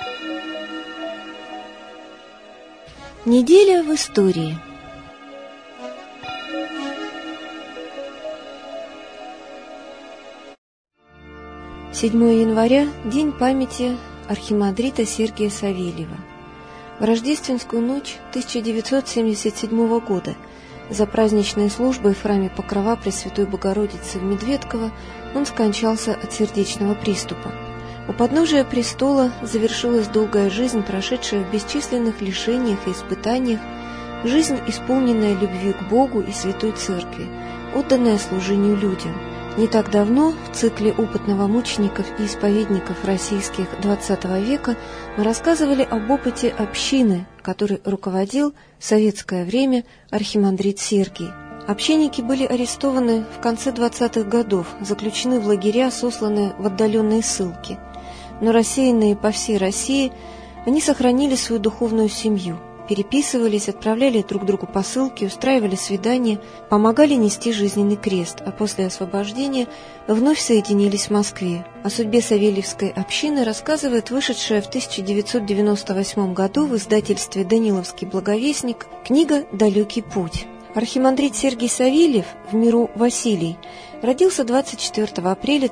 Неделя в истории. Седьмое января – день памяти архимандрита Сергия Савельева. В рождественскую ночь 1977 года за праздничной службой в храме Покрова Пресвятой Богородицы в Медведково он скончался от сердечного приступа. У подножия престола завершилась долгая жизнь, прошедшая в бесчисленных лишениях и испытаниях, жизнь, исполненная любви к Богу и Святой Церкви, отданная служению людям. Не так давно в цикле опытного мучеников и исповедников российских XX века мы рассказывали об опыте общины, которой руководил в советское время архимандрит Сергий. Общинники были арестованы в конце 20-х годов, заключены в лагеря, сосланы в отдаленные ссылки. Но рассеянные по всей России, они сохранили свою духовную семью, переписывались, отправляли друг другу посылки, устраивали свидания, помогали нести жизненный крест, а после освобождения вновь соединились в Москве. О судьбе Савельевской общины рассказывает вышедшая в 1998 году в издательстве «Даниловский благовестник» книга «Далекий путь». Архимандрит Сергий Савельев, в миру Василий, родился 24 апреля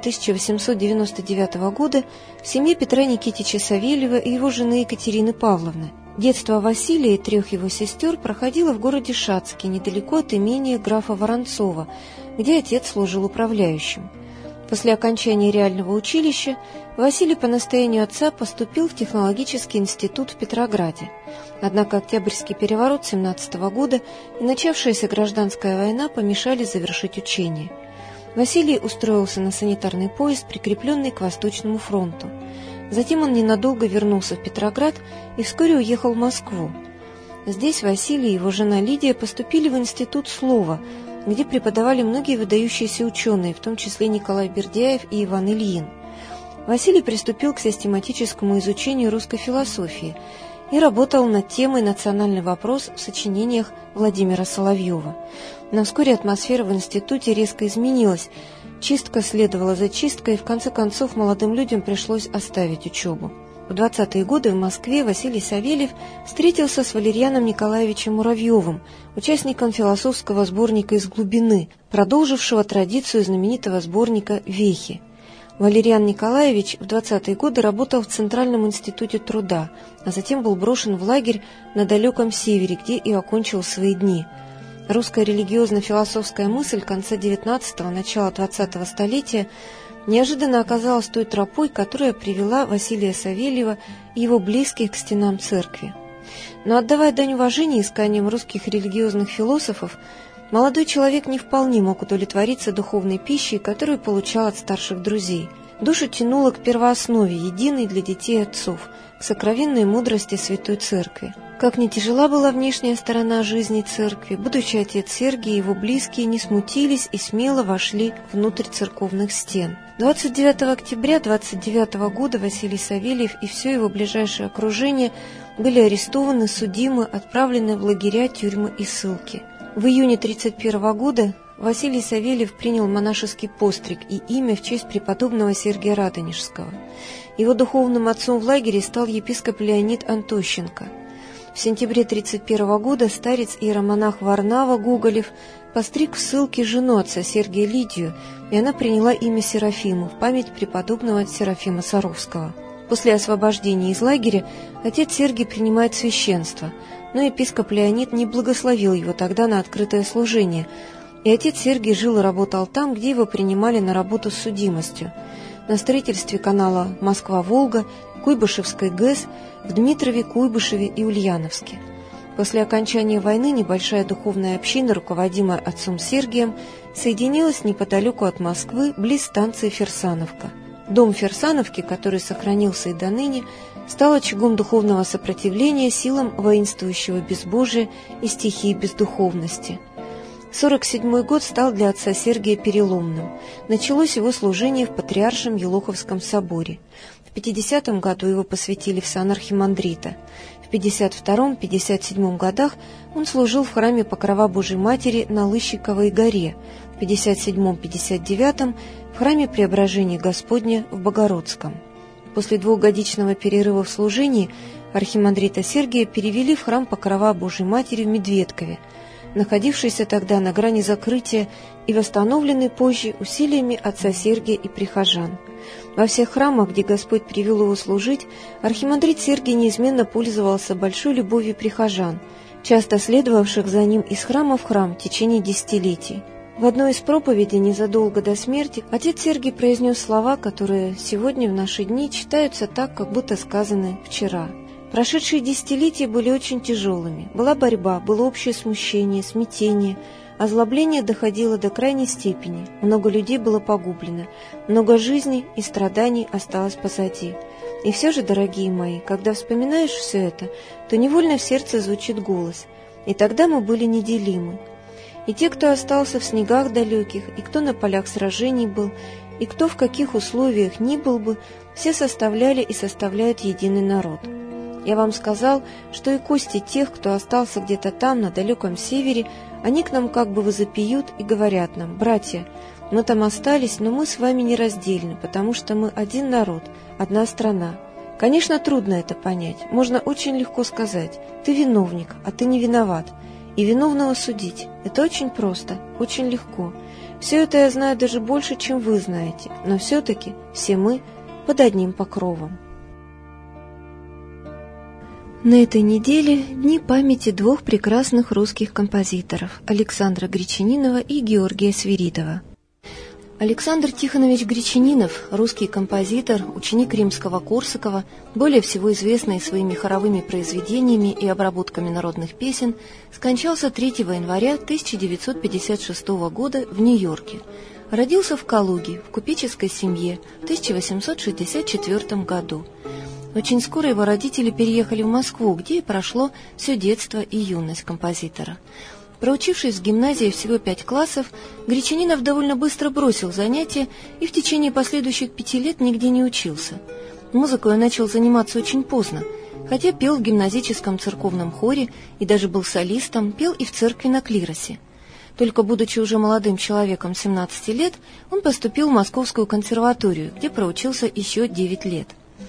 1899 года в семье Петра Никитича Савельева и его жены Екатерины Павловны. Детство Василия и трех его сестер проходило в городе Шацке, недалеко от имения графа Воронцова, где отец служил управляющим. После окончания реального училища Василий по настоянию отца поступил в технологический институт в Петрограде. Однако Октябрьский переворот 17 года и начавшаяся гражданская война помешали завершить учение. Василий устроился на санитарный поезд, прикрепленный к Восточному фронту. Затем он ненадолго вернулся в Петроград и вскоре уехал в Москву. Здесь Василий и его жена Лидия поступили в Институт слова, где преподавали многие выдающиеся ученые, в том числе Николай Бердяев и Иван Ильин. Василий приступил к систематическому изучению русской философии и работал над темой «Национальный вопрос» в сочинениях Владимира Соловьева. Но вскоре атмосфера в институте резко изменилась, чистка следовала за чисткой, и в конце концов молодым людям пришлось оставить учебу. В 20-е годы в Москве Василий Савельев встретился с Валерианом Николаевичем Муравьевым, участником философского сборника «Из глубины», продолжившего традицию знаменитого сборника «Вехи». Валериан Николаевич в 20-е годы работал в Центральном институте труда, а затем был брошен в лагерь на далеком севере, где и окончил свои дни. Русская религиозно-философская мысль конца XIX – начала XX столетия неожиданно оказалась той тропой, которая привела Василия Савельева и его близких к стенам церкви. Но отдавая дань уважения исканиям русских религиозных философов, молодой человек не вполне мог удовлетвориться духовной пищей, которую получал от старших друзей. Душу тянуло к первооснове, единой для детей отцов, к сокровенной мудрости Святой Церкви. Как ни тяжела была внешняя сторона жизни церкви, будучи отец Сергий и его близкие не смутились и смело вошли внутрь церковных стен. 29 октября 1929 года Василий Савельев и все его ближайшее окружение были арестованы, судимы, отправлены в лагеря, тюрьмы и ссылки. В июне 1931 года Василий Савельев принял монашеский постриг и имя в честь преподобного Сергия Радонежского. Его духовным отцом в лагере стал епископ Леонид Антощенко. В сентябре 1931 года старец-иеромонах Варнава Гоголев постриг в ссылке жену отца Сергия Лидию, и она приняла имя Серафиму в память преподобного Серафима Саровского. После освобождения из лагеря отец Сергий принимает священство, но епископ Леонид не благословил его тогда на открытое служение, и отец Сергий жил и работал там, где его принимали на работу с судимостью, на строительстве канала Москва-Волга, Куйбышевской ГЭС, в Дмитрове, Куйбышеве и Ульяновске. После окончания войны небольшая духовная община, руководимая отцом Сергием, соединилась неподалеку от Москвы, близ станции Ферсановка. Дом Ферсановки, который сохранился и до ныне, стал очагом духовного сопротивления силам воинствующего безбожия и стихии бездуховности. 1947 год стал для отца Сергия переломным. Началось его служение в Патриаршем Елоховском соборе. В 50 году его посвятили в сан архимандрита. В 52-57 годах он служил в храме Покрова Божией Матери на Лыщиковой горе, в 57-59 в храме Преображения Господня в Богородском. После 2-годичного перерыва в служении архимандрита Сергия перевели в храм Покрова Божией Матери в Медведкове, находившийся тогда на грани закрытия и восстановленный позже усилиями отца Сергия и прихожан. Во всех храмах, где Господь привел его служить, архимандрит Сергий неизменно пользовался большой любовью прихожан, часто следовавших за ним из храма в храм в течение десятилетий. В одной из проповедей незадолго до смерти отец Сергий произнес слова, которые сегодня в наши дни читаются так, как будто сказаны вчера. Прошедшие десятилетия были очень тяжелыми. Была борьба, было общее смущение, смятение, озлобление доходило до крайней степени. Много людей было погублено, много жизней и страданий осталось позади. И все же, дорогие мои, когда вспоминаешь все это, то невольно в сердце звучит голос. И тогда мы были неделимы. И те, кто остался в снегах далеких, и кто на полях сражений был, и кто в каких условиях ни был бы, все составляли и составляют единый народ. Я вам сказал, что и кости тех, кто остался где-то там, на далеком севере, они к нам как бы возопьют и говорят нам: «Братья, мы там остались, но мы с вами нераздельны, потому что мы один народ, одна страна». Конечно, трудно это понять. Можно очень легко сказать: «Ты виновник, а ты не виноват». И виновного судить – это очень просто, очень легко. Все это я знаю даже больше, чем вы знаете, но все-таки все мы под одним покровом. На этой неделе дни памяти двух прекрасных русских композиторов – Александра Гречанинова и Георгия Свиридова. Александр Тихонович Гречанинов, русский композитор, ученик Римского-Корсакова, более всего известный своими хоровыми произведениями и обработками народных песен, скончался 3 января 1956 года в Нью-Йорке. Родился в Калуге, в купеческой семье, в 1864 году. Очень скоро его родители переехали в Москву, где и прошло все детство и юность композитора. Проучившись в гимназии всего 5 классов, Гречанинов довольно быстро бросил занятия и в течение последующих 5 лет нигде не учился. Музыкой он начал заниматься очень поздно, хотя пел в гимназическом церковном хоре и даже был солистом, пел и в церкви на клиросе. Только будучи уже молодым человеком 17 лет, он поступил в Московскую консерваторию, где проучился еще 9 лет.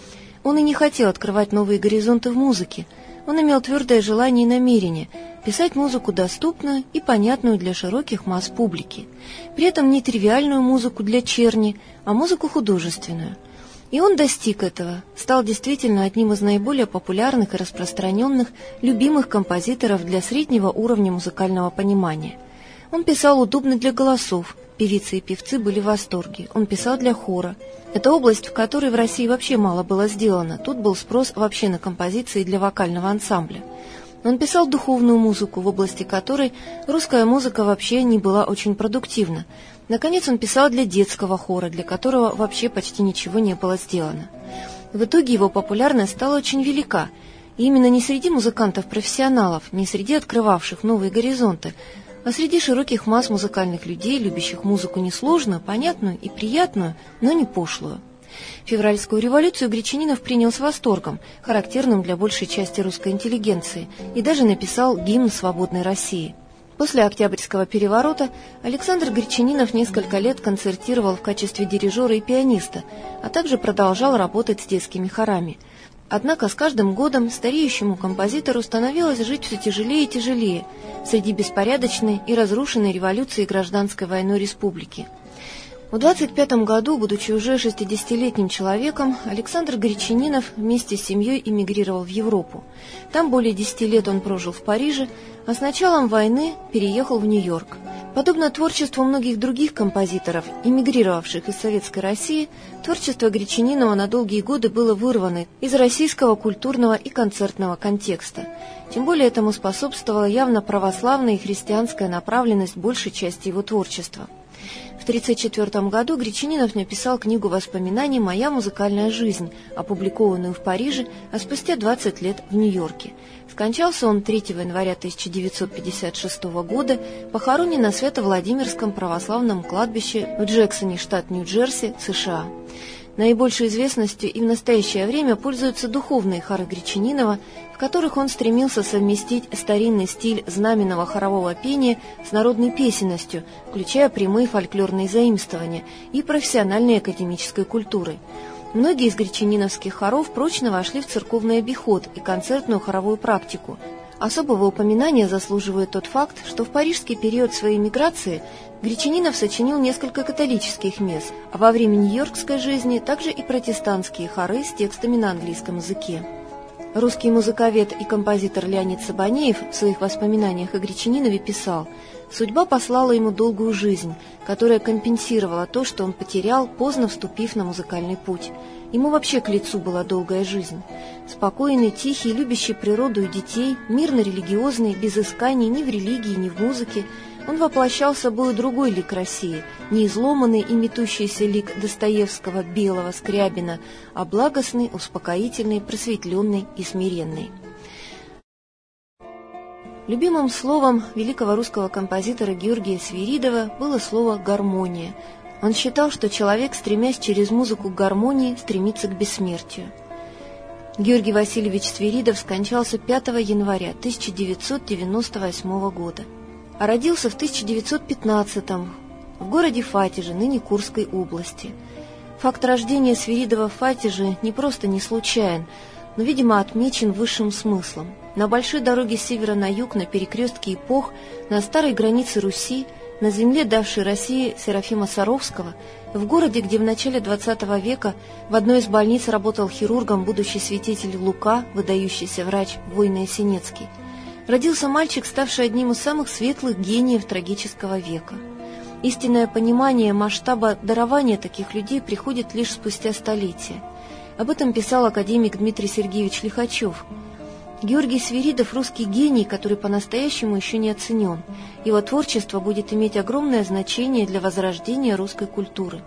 Он и не хотел открывать новые горизонты в музыке. Он имел твердое желание и намерение писать музыку доступную и понятную для широких масс публики, при этом не тривиальную музыку для черни, а музыку художественную. И он достиг этого, стал действительно одним из наиболее популярных и распространенных, любимых композиторов для среднего уровня музыкального понимания. Он писал удобно для голосов, певицы и певцы были в восторге, он писал для хора. Это область, в которой в России вообще мало было сделано, тут был спрос вообще на композиции для вокального ансамбля. Он писал духовную музыку, в области которой русская музыка вообще не была очень продуктивна. Наконец, он писал для детского хора, для которого вообще почти ничего не было сделано. В итоге его популярность стала очень велика, и именно не среди музыкантов-профессионалов, не среди открывавших новые горизонты, а среди широких масс музыкальных людей, любящих музыку несложную, понятную и приятную, но не пошлую. Февральскую революцию Гречанинов принял с восторгом, характерным для большей части русской интеллигенции, и даже написал гимн свободной России. После Октябрьского переворота Александр Гречанинов несколько лет концертировал в качестве дирижера и пианиста, а также продолжал работать с детскими хорами. Однако с каждым годом стареющему композитору становилось жить все тяжелее и тяжелее среди беспорядочной и разрушенной революцией и гражданской войной республики. В 25 году, будучи уже 60-летним человеком, Александр Гречанинов вместе с семьей эмигрировал в Европу. Там более 10 лет он прожил в Париже, а с началом войны переехал в Нью-Йорк. Подобно творчеству многих других композиторов, эмигрировавших из Советской России, творчество Гречанинова на долгие годы было вырвано из российского культурного и концертного контекста. Тем более этому способствовала явно православная и христианская направленность большей части его творчества. В 1934 году Гречанинов написал книгу воспоминаний «Моя музыкальная жизнь», опубликованную в Париже, а спустя 20 лет в Нью-Йорке. Скончался он 3 января 1956 года, похоронен на Свято-Владимирском православном кладбище в Джексоне, штат Нью-Джерси, США. Наибольшей известностью и в настоящее время пользуются духовные хоры Гречанинова, в которых он стремился совместить старинный стиль знаменного хорового пения с народной песенностью, включая прямые фольклорные заимствования и профессиональной академической культурой. Многие из гречаниновских хоров прочно вошли в церковный обиход и концертную хоровую практику. Особого упоминания заслуживает тот факт, что в парижский период своей миграции Гречанинов сочинил несколько католических мес, а во время нью-йоркской жизни также и протестантские хоры с текстами на английском языке. Русский музыковед и композитор Леонид Сабанеев в своих воспоминаниях о Гречанинове писал: «Судьба послала ему долгую жизнь, которая компенсировала то, что он потерял, поздно вступив на музыкальный путь. Ему вообще к лицу была долгая жизнь. Спокойный, тихий, любящий природу и детей, мирно-религиозный, без исканий ни в религии, ни в музыке, он воплощал собою другой лик России, не изломанный и метущийся лик Достоевского, Белого, Скрябина, а благостный, успокоительный, просветленный и смиренный». Любимым словом великого русского композитора Георгия Свиридова было слово «гармония». Он считал, что человек, стремясь через музыку к гармонии, стремится к бессмертию. Георгий Васильевич Свиридов скончался 5 января 1998 года, а родился в 1915-м в городе Фатиже, ныне Курской области. Факт рождения Свиридова в Фатиже не просто не случайен, но, видимо, отмечен высшим смыслом. На большой дороге с севера на юг, на перекрестке эпох, на старой границе Руси, на земле, давшей России Серафима Саровского, в городе, где в начале XX века в одной из больниц работал хирургом будущий святитель Лука, выдающийся врач Война Ясенецкий, родился мальчик, ставший одним из самых светлых гениев трагического века. Истинное понимание масштаба дарования таких людей приходит лишь спустя столетия. Об этом писал академик Дмитрий Сергеевич Лихачев. Георгий Свиридов – русский гений, который по-настоящему еще не оценен. Его творчество будет иметь огромное значение для возрождения русской культуры.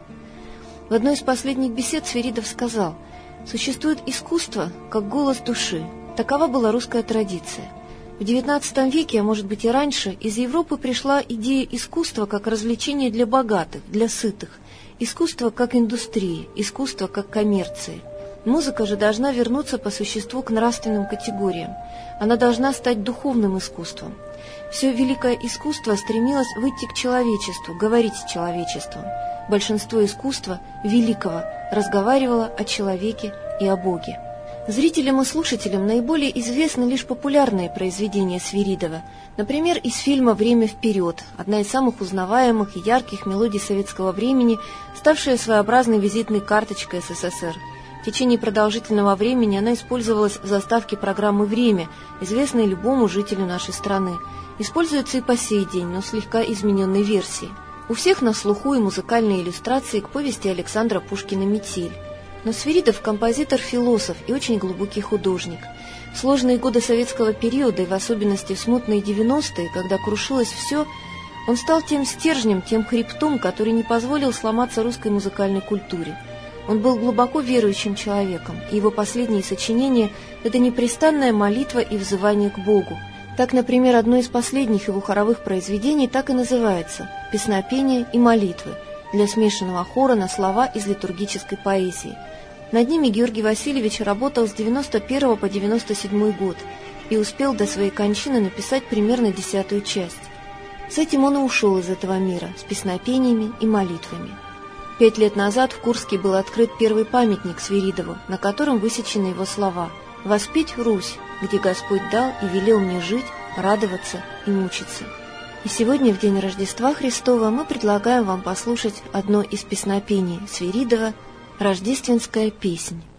В одной из последних бесед Свиридов сказал: «Существует искусство, как голос души. Такова была русская традиция. В XIX веке, а может быть и раньше, из Европы пришла идея искусства как развлечения для богатых, для сытых, искусство как индустрии, искусство как коммерции. Музыка же должна вернуться по существу к нравственным категориям. Она должна стать духовным искусством. Все великое искусство стремилось выйти к человечеству, говорить с человечеством. Большинство искусства, великого, разговаривало о человеке и о Боге». Зрителям и слушателям наиболее известны лишь популярные произведения Свиридова, например, из фильма «Время вперед», одна из самых узнаваемых и ярких мелодий советского времени, ставшая своеобразной визитной карточкой СССР. В течение продолжительного времени она использовалась в заставке программы «Время», известной любому жителю нашей страны. Используется и по сей день, но в слегка измененной версии. У всех на слуху и музыкальные иллюстрации к повести Александра Пушкина «Метель». Но Свиридов – композитор-философ и очень глубокий художник. В сложные годы советского периода, и в особенности в смутные 90-е, когда крушилось все, он стал тем стержнем, тем хребтом, который не позволил сломаться русской музыкальной культуре. Он был глубоко верующим человеком, и его последние сочинения – это непрестанная молитва и взывание к Богу. Так, например, одно из последних его хоровых произведений так и называется «Песнопения и молитвы» для смешанного хора на слова из литургической поэзии. Над ними Георгий Васильевич работал с 91 по 97 год и успел до своей кончины написать примерно 10-ю часть. С этим он и ушел из этого мира, с песнопениями и молитвами. 5 лет назад в Курске был открыт первый памятник Свиридову, на котором высечены его слова: «Воспеть Русь, где Господь дал и велел мне жить, радоваться и мучиться». И сегодня, в день Рождества Христова, мы предлагаем вам послушать одно из песнопений Свиридова «Рождественская песнь».